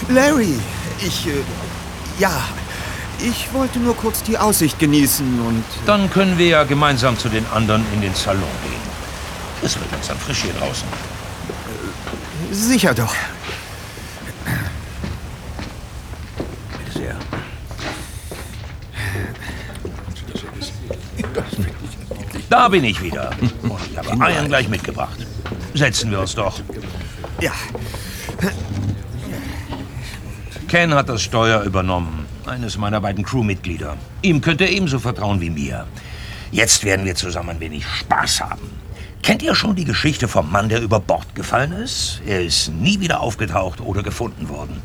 Larry, ich wollte nur kurz die Aussicht genießen und... Dann können wir ja gemeinsam zu den anderen in den Salon gehen. Es wird langsam frisch hier draußen. Sicher doch. Bitte sehr. Da bin ich wieder. Und ich habe Ian gleich mitgebracht. Setzen wir uns doch. Ja. Ken hat das Steuer übernommen. Eines meiner beiden Crewmitglieder. Ihm könnt ihr ebenso vertrauen wie mir. Jetzt werden wir zusammen ein wenig Spaß haben. Kennt ihr schon die Geschichte vom Mann, der über Bord gefallen ist? Er ist nie wieder aufgetaucht oder gefunden worden.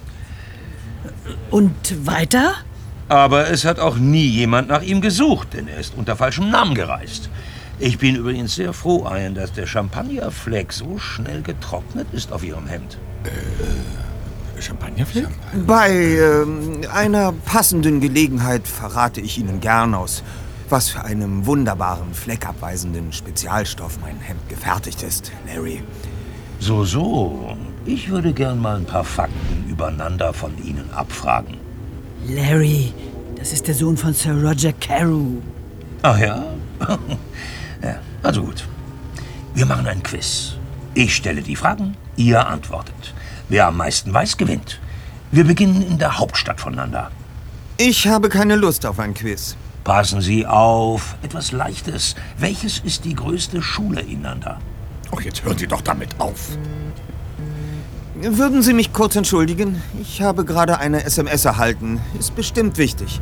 Und weiter? Aber es hat auch nie jemand nach ihm gesucht, denn er ist unter falschem Namen gereist. Ich bin übrigens sehr froh, Ian, dass der Champagnerfleck so schnell getrocknet ist auf Ihrem Hemd. Champagnerfleck? Bei einer passenden Gelegenheit verrate ich Ihnen gern, aus was für einem wunderbaren, fleckabweisenden Spezialstoff mein Hemd gefertigt ist, Larry. So. Ich würde gern mal ein paar Fakten übereinander von Ihnen abfragen. Larry, das ist der Sohn von Sir Roger Carew. Ach ja? Ja, also gut. Wir machen ein Quiz. Ich stelle die Fragen, ihr antwortet. Wer am meisten weiß, gewinnt. Wir beginnen in der Hauptstadt von Nanda. Ich habe keine Lust auf ein Quiz. Passen Sie auf. Etwas Leichtes. Welches ist die größte Schule in Nanda? Ach, jetzt hören Sie doch damit auf. Würden Sie mich kurz entschuldigen? Ich habe gerade eine SMS erhalten. Ist bestimmt wichtig.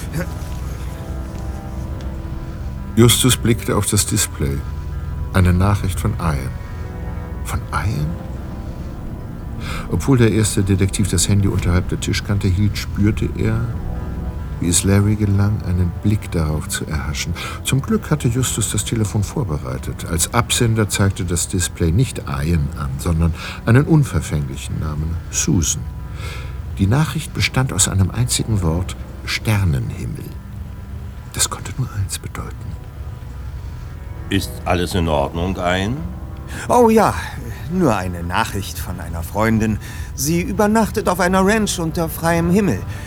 Justus blickte auf das Display. Eine Nachricht von Ian. Von Ian? Obwohl der erste Detektiv das Handy unterhalb der Tischkante hielt, spürte er, wie es Larry gelang, einen Blick darauf zu erhaschen. Zum Glück hatte Justus das Telefon vorbereitet. Als Absender zeigte das Display nicht Ian an, sondern einen unverfänglichen Namen, Susan. Die Nachricht bestand aus einem einzigen Wort, Sternenhimmel. Das konnte nur eins bedeuten. Ist alles in Ordnung, Ian? Oh ja, nur eine Nachricht von einer Freundin. Sie übernachtet auf einer Ranch unter freiem Himmel.